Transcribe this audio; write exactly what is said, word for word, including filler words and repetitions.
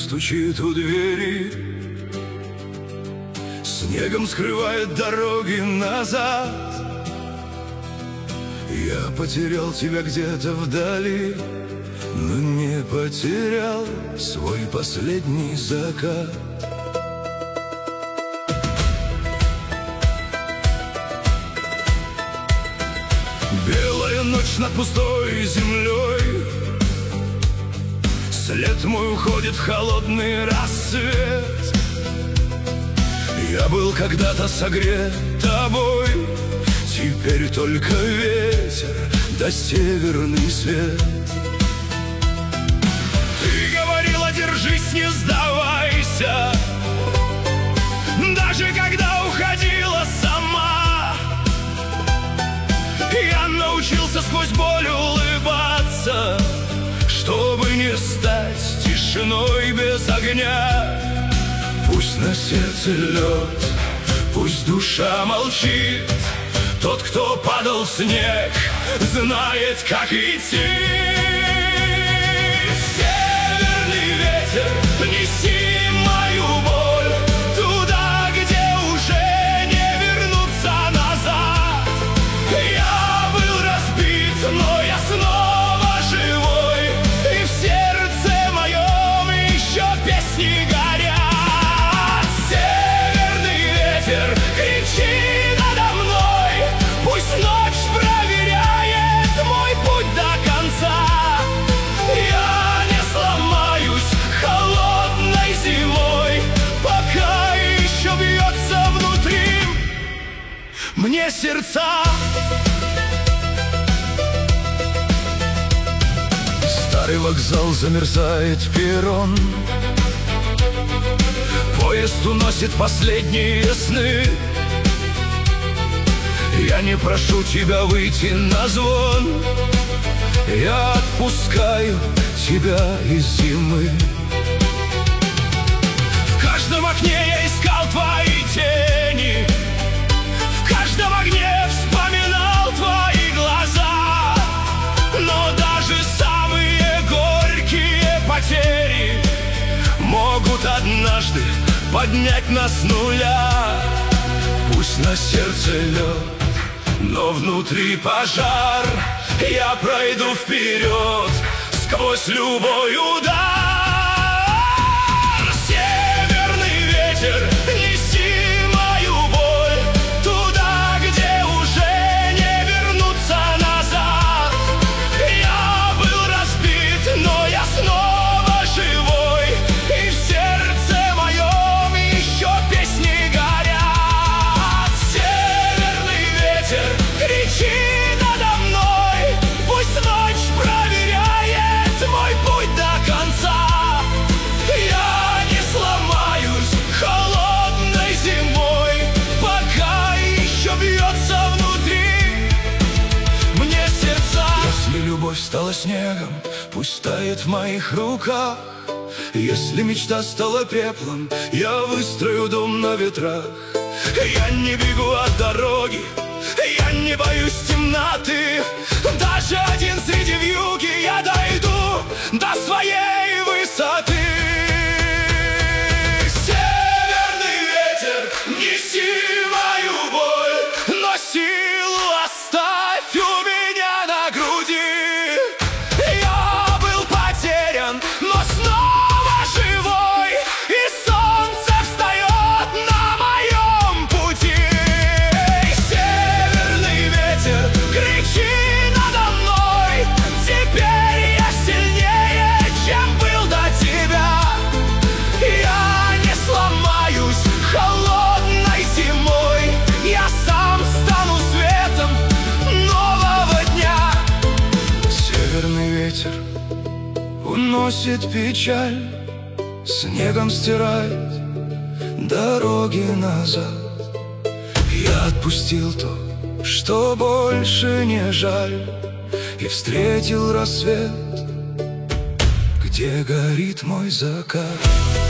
стучит у двери, снегом скрывает дороги назад. Я потерял тебя где-то вдали, но не потерял свой последний закат. Белая ночь над пустой землей, след мой уходит в холодный рассвет. Я был когда-то согрет тобой, теперь только ветер да северный свет. Ты говорила, держись, не сдавайся, даже когда уходила сама. Я научился сквозь боль улыбаться, чтобы не стать тишиной без огня. Пусть на сердце лед, пусть душа молчит, тот, кто падал в снег, знает, как идти. Северный ветер, неси мою боль туда, где уже не вернуться назад. Я был разбит, но я снова живой, и в сердце моем еще песни горят. Северный ветер, кричи надо мной, пусть ночь проверяет мой путь до конца. Я не сломаюсь холодной зимой, пока еще бьется внутри мне сердца. Старый вокзал, замерзает перрон, поезд уносит последние сны. Я не прошу тебя выйти на звон, я отпускаю тебя из зимы. В каждом окне я искал твои тени, в каждом огне вспоминал твои глаза. Но даже самые горькие потери могут однажды поднять нас с нуля. Пусть на сердце лед, но внутри пожар. Я пройду вперед сквозь любой удар. Северный ветер, неси мою боль туда, где уже не вернуться назад. Я был разбит, но я снова живой, и в сердце моем еще песни горят. Северный ветер, кричи надо мной, пусть ночь проверяет мой путь до конца. Я не сломаюсь холодной зимой, пока еще бьется внутри мне сердца. Если любовь стала снегом, пусть тает в моих руках. Если мечта стала пеплом, я выстрою дом на ветрах. Я не бегу от дороги, я не боюсь темноты. Даже один среди вьюги я дойду до своей высоты. Северный ветер, неси мою боль, но силу оставь у меня на груди. Я был потерян, но снова живой, и солнце встает на моем пути. Северный ветер, кричи надо мной, теперь я сильнее, чем был до тебя. Я не сломаюсь холодной зимой, я сам стану светом нового дня. Северный ветер уносит печаль, снегом стирает дороги назад. Я отпустил то, что больше не жаль, и встретил рассвет, где горит мой закат.